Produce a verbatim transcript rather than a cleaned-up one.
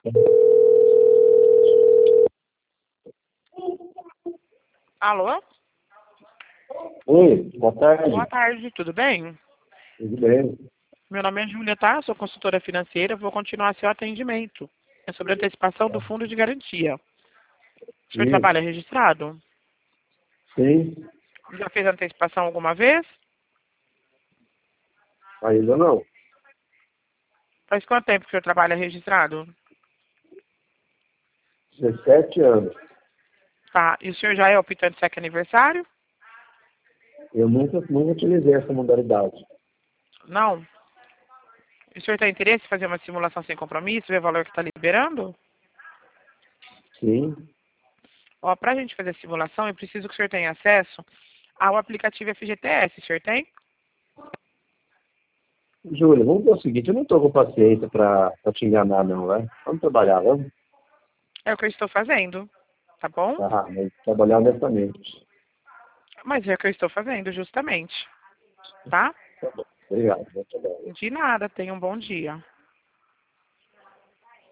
Alô? Oi, boa tarde. Boa tarde, tudo bem? Tudo bem? Meu nome é Júlia, tá? Sou consultora financeira, vou continuar seu atendimento. É sobre antecipação do fundo de garantia. O senhor Sim, trabalha registrado? sim, Já fez antecipação alguma vez? ainda não. Faz quanto tempo que o senhor trabalha registrado? dezessete anos. Tá. E o senhor já é optante cheque aniversário? Eu nunca, nunca utilizei essa modalidade. Não. E o senhor tem interesse em fazer uma simulação sem compromisso, ver o valor que está liberando? Sim. Ó, pra gente fazer a simulação, eu preciso que o senhor tenha acesso ao aplicativo F G T S. O senhor tem? Júlia, vamos ver o seguinte, eu não estou com paciência para te enganar não, né? Vamos trabalhar, vamos? É o que eu estou fazendo, tá bom? Ah, mas trabalhar honestamente. Mas é o que eu estou fazendo, justamente. Tá? Tá bom. Obrigado, bom trabalho. De nada, tenha um bom dia.